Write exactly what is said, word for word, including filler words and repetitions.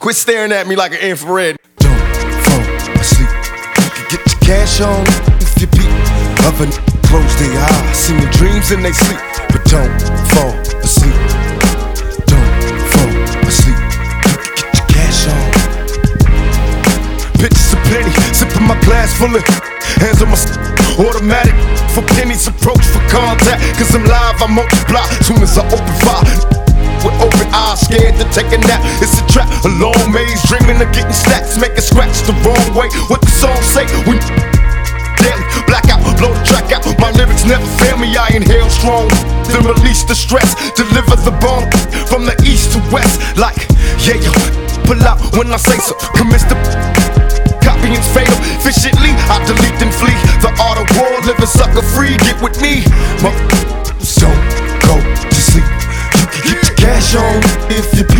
Quit staring at me like an infrared. Don't fall asleep. You can get your cash on if you peep. Other close their eyes, seeing dreams in they sleep. But don't fall asleep. Don't fall asleep. You can get your cash on. Bitches aplenty, sipping my glass full of hands on my automatic. For pennies, approach for contact. Cause I'm live, I multiply soon as I open fire. With open eyes, scared to take a nap. It's a trap, a long maze, dreaming of getting snacks. Make it scratch the wrong way. What the song say? When daily, blackout, blow the track out. My lyrics never fail me, I inhale strong. Then release the stress, deliver the bomb from the east to west. Like, yeah, yo, pull out when I say so. Commence the copying's fatal. Efficiently, I delete and flee. The art of war, living sucker free. Get with me, don't go to sleep. You can get your cash on if you